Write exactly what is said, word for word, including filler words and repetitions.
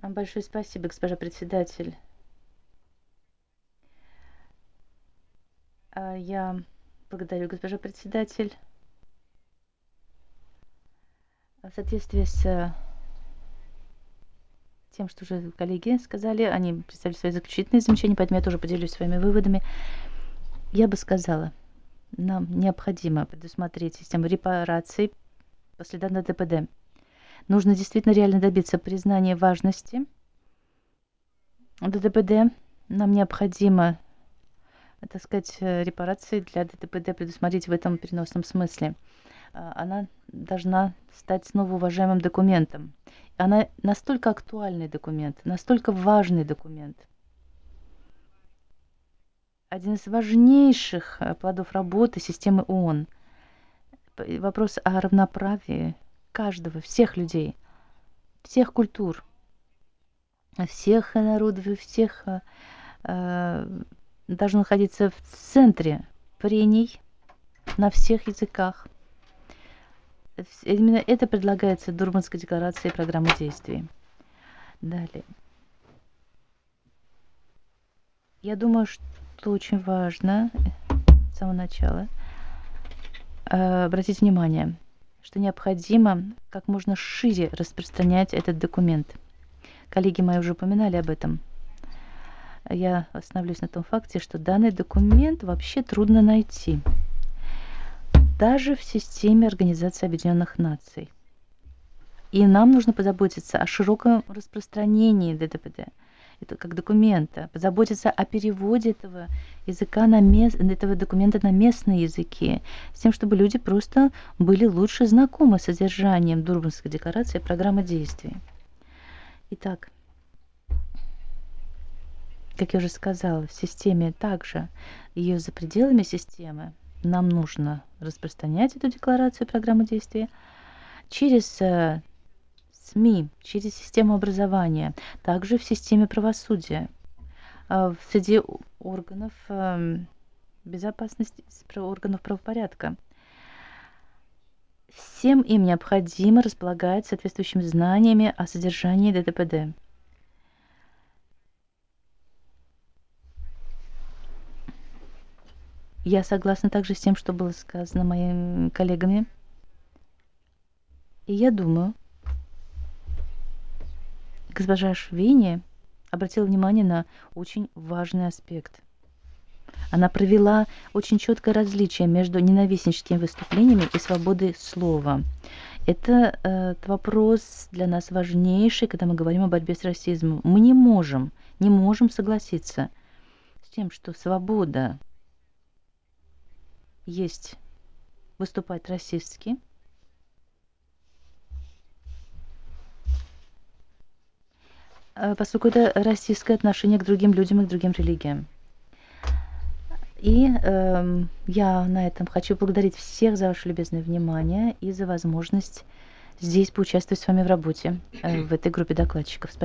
Большое спасибо, госпожа председатель. А, Я благодарю, госпожа председатель. В соответствии с э, тем, что уже коллеги сказали, они представили свои заключительные замечания, поэтому я тоже поделюсь своими выводами. Я бы сказала, нам необходимо предусмотреть систему репараций после данного Д П Д. Нужно действительно реально добиться признания важности Д П Д. Нам необходимо, так сказать, э, репарации для Д П Д предусмотреть в этом переносном смысле. А, Она должна стать снова уважаемым документом. Она настолько актуальный документ, настолько важный документ. Один из важнейших э, плодов работы системы ООН. П- Вопрос о равноправии каждого, всех людей, всех культур, всех народов и всех э, э, должно находиться в центре прений на всех языках. Вс- Именно это предлагается Дурбанской декларацией программы действий. Далее. Я думаю, что очень важно с самого начала э, обратить внимание, что необходимо как можно шире распространять этот документ. Коллеги мои уже упоминали об этом. Я остановлюсь на том факте, что данный документ вообще трудно найти, даже в системе Организации Объединенных Наций. И нам нужно позаботиться о широком распространении Д Т П Д, это как документа, позаботиться о переводе этого языка на мес... этого документа на местные языки, с тем, чтобы люди просто были лучше знакомы с содержанием Дурбанской декларации и программы действий. Итак, как я уже сказала, в системе также, ее за пределами системы, нам нужно распространять эту декларацию и программу действий через э, СМИ, через систему образования, также в системе правосудия, а, среди органов эм, безопасности, с про- органов правопорядка. Всем им необходимо располагать соответствующими знаниями о содержании Д Т П Д. Я согласна также с тем, что было сказано моими коллегами. И я думаю, госпожа Швини обратила внимание на очень важный аспект. Она провела очень четкое различие между ненавистническими выступлениями и свободой слова. Это э, вопрос для нас важнейший, когда мы говорим о борьбе с расизмом. Мы не можем, не можем согласиться с тем, что свобода есть выступать расистски, э, поскольку это расистское отношение к другим людям и к другим религиям. И эм, я на этом хочу поблагодарить всех за ваше любезное внимание и за возможность здесь поучаствовать с вами в работе э, в этой группе докладчиков.